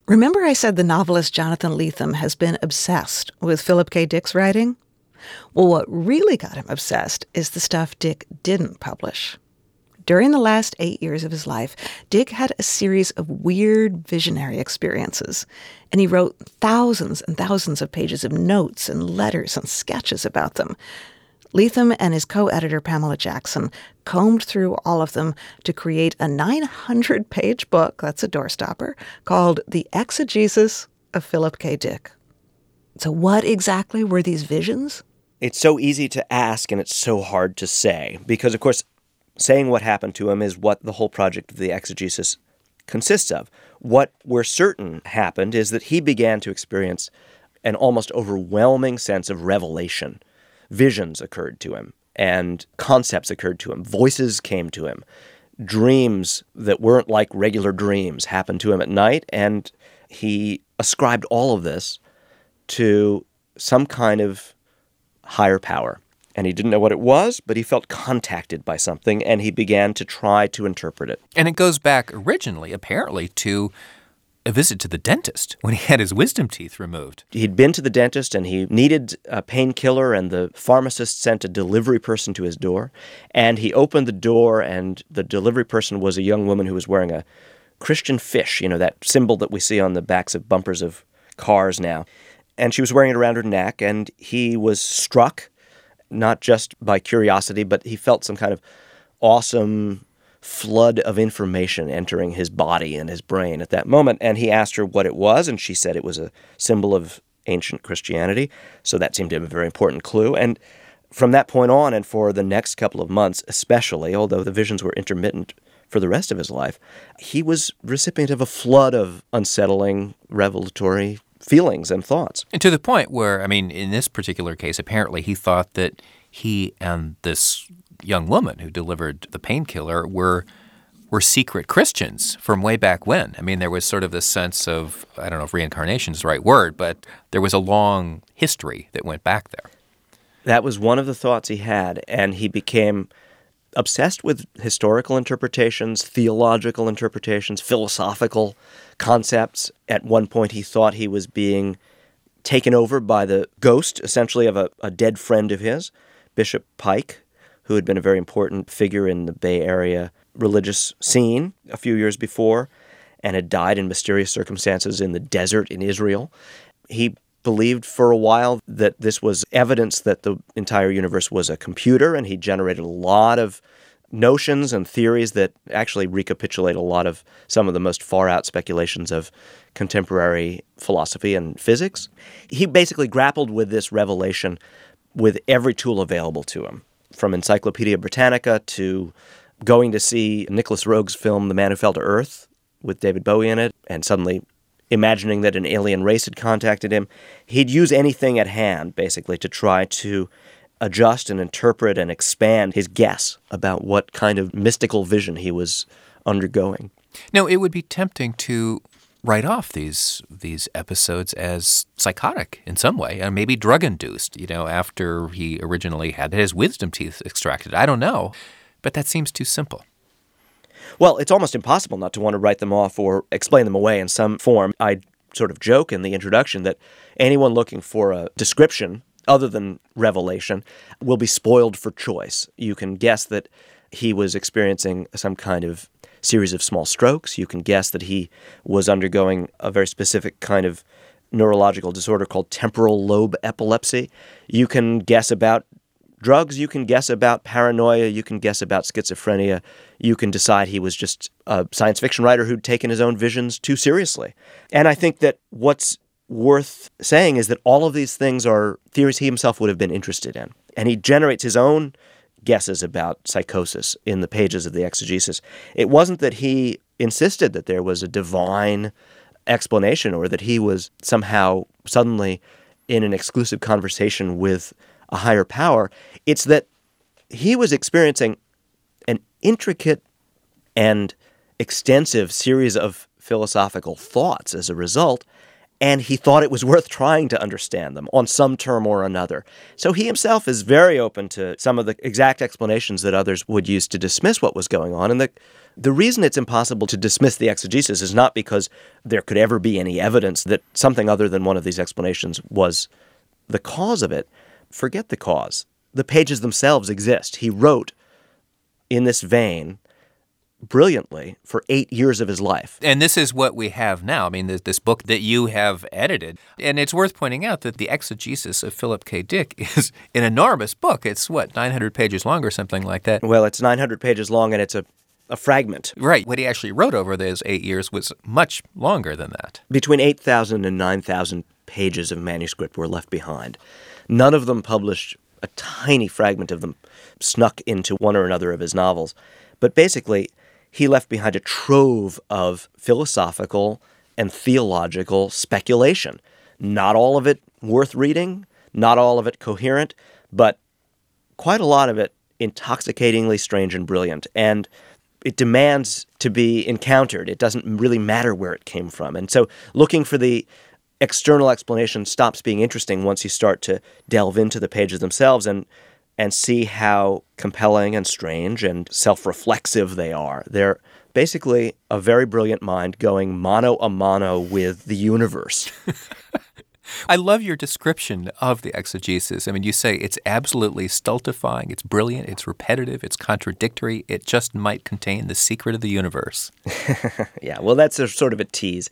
Remember I said the novelist Jonathan Lethem has been obsessed with Philip K. Dick's writing? Well, what really got him obsessed is the stuff Dick didn't publish. During the last 8 years of his life, Dick had a series of weird visionary experiences, and he wrote thousands and thousands of pages of notes and letters and sketches about them. Lethem and his co-editor Pamela Jackson combed through all of them to create a 900-page book, that's a doorstopper, called The Exegesis of Philip K. Dick. So what exactly were these visions? It's so easy to ask and it's so hard to say because, of course, saying what happened to him is what the whole project of the exegesis consists of. What we're certain happened is that he began to experience an almost overwhelming sense of revelation. Visions occurred to him, and concepts occurred to him. Voices came to him. Dreams that weren't like regular dreams happened to him at night, and he ascribed all of this to some kind of higher power. And he didn't know what it was, but he felt contacted by something, and he began to try to interpret it. And it goes back originally, apparently, to a visit to the dentist when he had his wisdom teeth removed. He'd been to the dentist, and he needed a painkiller, and the pharmacist sent a delivery person to his door. And he opened the door, and the delivery person was a young woman who was wearing a Christian fish, that symbol that we see on the backs of bumpers of cars now. And she was wearing it around her neck, and he was struck, not just by curiosity, but he felt some kind of awesome flood of information entering his body and his brain at that moment. And he asked her what it was, and she said it was a symbol of ancient Christianity. So that seemed to him a very important clue. And from that point on, and for the next couple of months especially, although the visions were intermittent for the rest of his life, he was recipient of a flood of unsettling, revelatory feelings and thoughts. And to the point where, in this particular case, apparently he thought that he and this young woman who delivered the painkiller were secret Christians from way back when. There was sort of this sense of, I don't know if reincarnation is the right word, but there was a long history that went back there. That was one of the thoughts he had, and he became obsessed with historical interpretations, theological interpretations, philosophical concepts. At one point, he thought he was being taken over by the ghost, essentially, of a dead friend of his, Bishop Pike, who had been a very important figure in the Bay Area religious scene a few years before and had died in mysterious circumstances in the desert in Israel. He believed for a while that this was evidence that the entire universe was a computer, and he generated a lot of notions and theories that actually recapitulate a lot of some of the most far-out speculations of contemporary philosophy and physics. He basically grappled with this revelation with every tool available to him, from Encyclopedia Britannica to going to see Nicholas Roeg's film The Man Who Fell to Earth with David Bowie in it, and suddenly imagining that an alien race had contacted him. He'd use anything at hand, basically, to try to adjust and interpret and expand his guess about what kind of mystical vision he was undergoing. Now, it would be tempting to write off these episodes as psychotic in some way, and maybe drug-induced, after he originally had his wisdom teeth extracted. I don't know, but that seems too simple. Well, it's almost impossible not to want to write them off or explain them away in some form. I sort of joke in the introduction that anyone looking for a description other than revelation will be spoiled for choice. You can guess that he was experiencing some kind of series of small strokes. You can guess that he was undergoing a very specific kind of neurological disorder called temporal lobe epilepsy. You can guess about drugs, you can guess about paranoia, you can guess about schizophrenia. You can decide he was just a science fiction writer who'd taken his own visions too seriously. And I think that what's worth saying is that all of these things are theories he himself would have been interested in. And he generates his own guesses about psychosis in the pages of the exegesis. It wasn't that he insisted that there was a divine explanation or that he was somehow suddenly in an exclusive conversation with a higher power. It's that he was experiencing an intricate and extensive series of philosophical thoughts as a result, and he thought it was worth trying to understand them on some term or another. So he himself is very open to some of the exact explanations that others would use to dismiss what was going on. And the reason it's impossible to dismiss the exegesis is not because there could ever be any evidence that something other than one of these explanations was the cause of it. Forget the cause. The pages themselves exist. He wrote in this vein brilliantly for 8 years of his life. And this is what we have now. I mean, this book that you have edited. And it's worth pointing out that the exegesis of Philip K. Dick is an enormous book. It's, 900 pages long or something like that? Well, it's 900 pages long, and it's a fragment. Right. What he actually wrote over those 8 years was much longer than that. Between 8,000 and 9,000 pages of manuscript were left behind. None of them published. A tiny fragment of them snuck into one or another of his novels. But basically, he left behind a trove of philosophical and theological speculation. Not all of it worth reading, not all of it coherent, but quite a lot of it intoxicatingly strange and brilliant. And it demands to be encountered. It doesn't really matter where it came from. And so looking for the external explanation stops being interesting once you start to delve into the pages themselves and see how compelling and strange and self-reflexive they are. They're basically a very brilliant mind going mano a mano with the universe. I love your description of the exegesis. I mean, you say it's absolutely stultifying, it's brilliant, it's repetitive, it's contradictory, it just might contain the secret of the universe. Yeah, well, that's sort of a tease.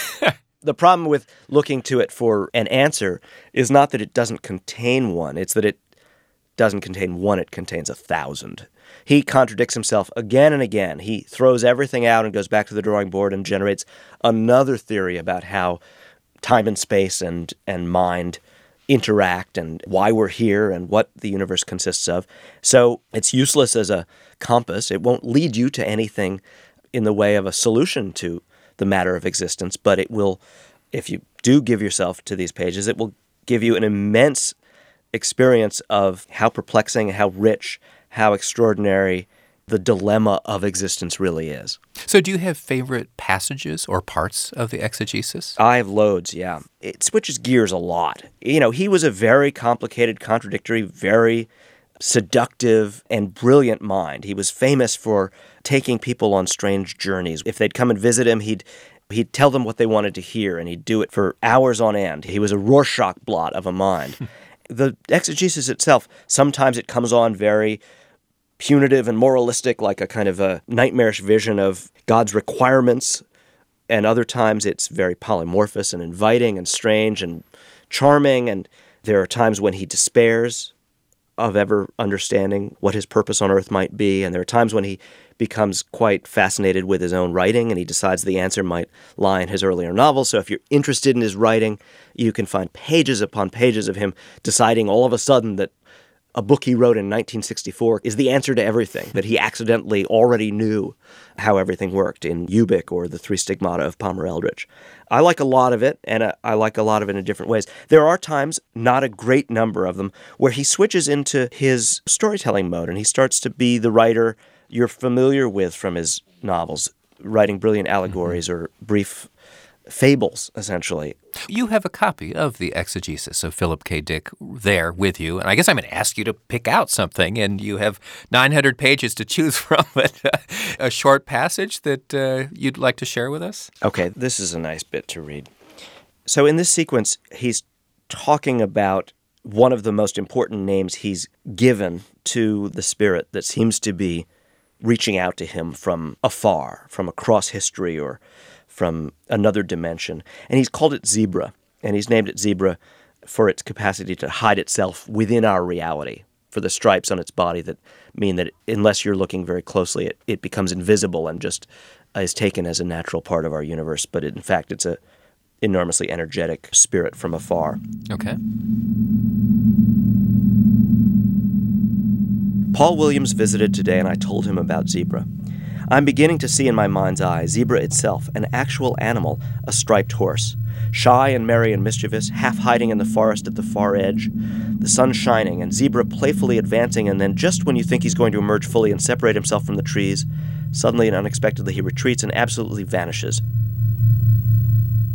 The problem with looking to it for an answer is not that it doesn't contain one, it's that it doesn't contain one, it contains 1,000. He contradicts himself again and again. He throws everything out and goes back to the drawing board and generates another theory about how time and space and mind interact and why we're here and what the universe consists of. So it's useless as a compass. It won't lead you to anything in the way of a solution to the matter of existence, but it will, if you do give yourself to these pages, it will give you an immense experience of how perplexing, how rich, how extraordinary the dilemma of existence really is. So do you have favorite passages or parts of the exegesis? I have loads, yeah. It switches gears a lot. You know, he was a very complicated, contradictory, very seductive and brilliant mind. He was famous for taking people on strange journeys. If they'd come and visit him, he'd tell them what they wanted to hear, and he'd do it for hours on end. He was a Rorschach blot of a mind. The exegesis itself, sometimes it comes on very punitive and moralistic, like a kind of a nightmarish vision of God's requirements, and other times it's very polymorphous and inviting and strange and charming, and there are times when he despairs of ever understanding what his purpose on earth might be, and there are times when he becomes quite fascinated with his own writing, and he decides the answer might lie in his earlier novels. So if you're interested in his writing, you can find pages upon pages of him deciding all of a sudden that a book he wrote in 1964 is the answer to everything, that he accidentally already knew how everything worked in Ubik or The Three Stigmata of Palmer Eldritch. I like a lot of it, and I like a lot of it in different ways. There are times, not a great number of them, where he switches into his storytelling mode, and he starts to be the writer you're familiar with from his novels, writing brilliant allegories or brief fables, essentially. You have a copy of the exegesis of Philip K. Dick there with you, and I guess I'm going to ask you to pick out something, and you have 900 pages to choose from, but a short passage that you'd like to share with us? Okay, this is a nice bit to read. So in this sequence, he's talking about one of the most important names he's given to the spirit that seems to be reaching out to him from afar, from across history or from another dimension. And he's called it Zebra, and he's named it Zebra for its capacity to hide itself within our reality, for the stripes on its body that mean that unless you're looking very closely, it becomes invisible and just is taken as a natural part of our universe. But in fact, it's a enormously energetic spirit from afar. Okay. Paul Williams visited today, and I told him about Zebra. I'm beginning to see in my mind's eye Zebra itself, an actual animal, a striped horse. Shy and merry and mischievous, half hiding in the forest at the far edge. The sun shining, and Zebra playfully advancing, and then just when you think he's going to emerge fully and separate himself from the trees, suddenly and unexpectedly he retreats and absolutely vanishes. You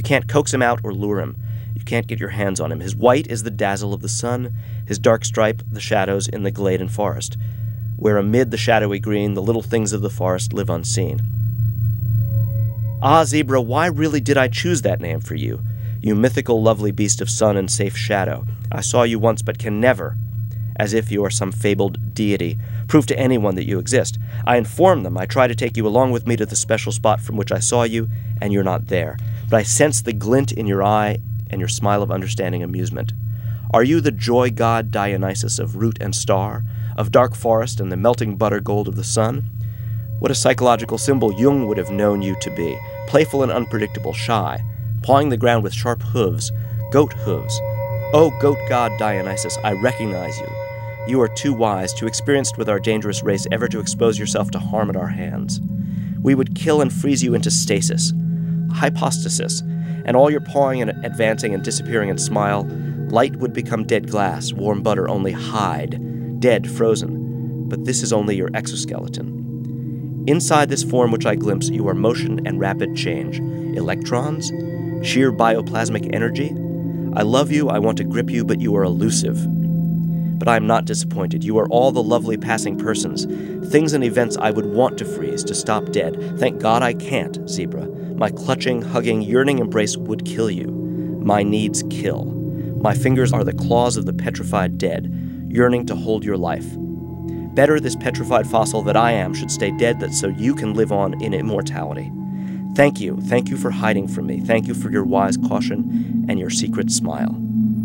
can't coax him out or lure him. You can't get your hands on him. His white is the dazzle of the sun, his dark stripe the shadows in the glade and forest, where amid the shadowy green the little things of the forest live unseen. Ah, zebra, why really did I choose that name for you? You mythical lovely beast of sun and safe shadow. I saw you once but can never, as if you are some fabled deity, prove to anyone that you exist. I inform them, I try to take you along with me to the special spot from which I saw you, and you're not there. But I sense the glint in your eye and your smile of understanding amusement. Are you the joy god Dionysus of root and star, of dark forest and the melting butter gold of the sun? What a psychological symbol Jung would have known you to be, playful and unpredictable, shy, pawing the ground with sharp hooves, goat hooves. Oh, goat god Dionysus, I recognize you. You are too wise, too experienced with our dangerous race ever to expose yourself to harm at our hands. We would kill and freeze you into stasis, hypostasis, and all your pawing and advancing and disappearing and smile, light would become dead glass, warm butter only hide, dead, frozen. But this is only your exoskeleton. Inside this form which I glimpse, you are motion and rapid change, electrons, sheer bioplasmic energy. I love you, I want to grip you, but you are elusive. But I am not disappointed. You are all the lovely passing persons, things and events I would want to freeze, to stop dead. Thank God I can't, zebra. My clutching, hugging, yearning embrace would kill you. My needs kill. My fingers are the claws of the petrified dead, yearning to hold your life. Better this petrified fossil that I am should stay dead, that so you can live on in immortality. Thank you for hiding from me. Thank you for your wise caution and your secret smile.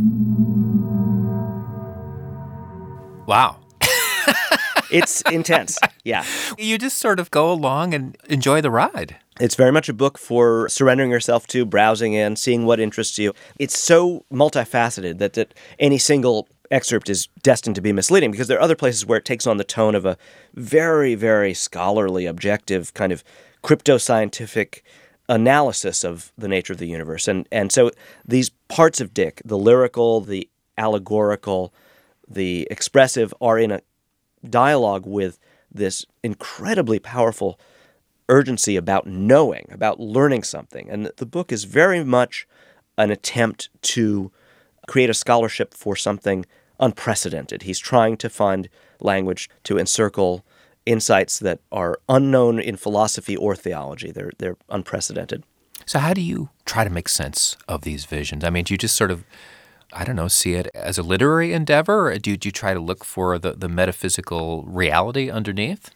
Wow. It's intense, yeah. You just sort of go along and enjoy the ride. It's very much a book for surrendering yourself to, browsing in, seeing what interests you. It's so multifaceted that any single excerpt is destined to be misleading, because there are other places where it takes on the tone of a very, very scholarly, objective, kind of crypto-scientific analysis of the nature of the universe. And so these parts of Dick, the lyrical, the allegorical, the expressive, are in a dialogue with this incredibly powerful urgency about knowing, about learning something. And the book is very much an attempt to create a scholarship for something unprecedented. He's trying to find language to encircle insights that are unknown in philosophy or theology. They're unprecedented. So how do you try to make sense of these visions? I mean, do you just sort of, I don't know, see it as a literary endeavor, or do you try to look for the metaphysical reality underneath?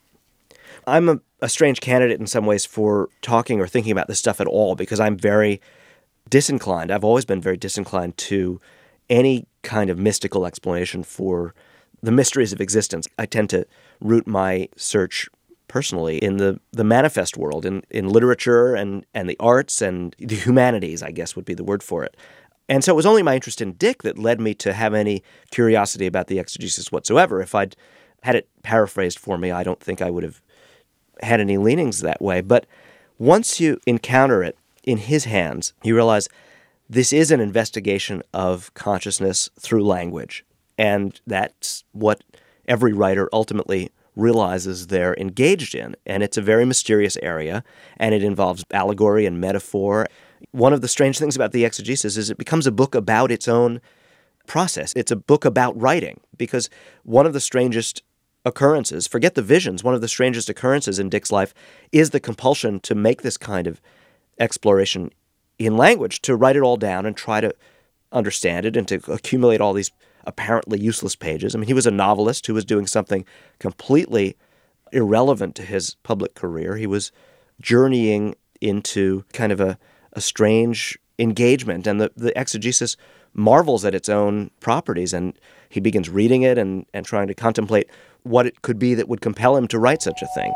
I'm a strange candidate in some ways for talking or thinking about this stuff at all, because I'm very disinclined. I've always been very disinclined to any kind of mystical explanation for the mysteries of existence. I tend to root my search personally in the manifest world, in literature and the arts and the humanities, I guess would be the word for it. And so it was only my interest in Dick that led me to have any curiosity about the exegesis whatsoever. If I'd had it paraphrased for me, I don't think I would have had any leanings that way. But once you encounter it in his hands, you realize this is an investigation of consciousness through language. And that's what every writer ultimately realizes they're engaged in. And it's a very mysterious area, and it involves allegory and metaphor. One of the strange things about the exegesis is it becomes a book about its own process. It's a book about writing, because one of the strangest occurrences, forget the visions, one of the strangest occurrences in Dick's life is the compulsion to make this kind of exploration in language, to write it all down and try to understand it and to accumulate all these apparently useless pages. I mean, he was a novelist who was doing something completely irrelevant to his public career. He was journeying into kind of a strange engagement, and the exegesis marvels at its own properties, and he begins reading it and trying to contemplate what it could be that would compel him to write such a thing.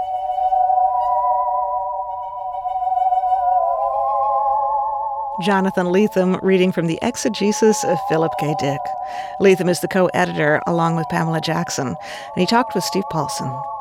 Jonathan Lethem reading from the Exegesis of Philip K. Dick. Lethem is the co-editor along with Pamela Jackson, and he talked with Steve Paulson.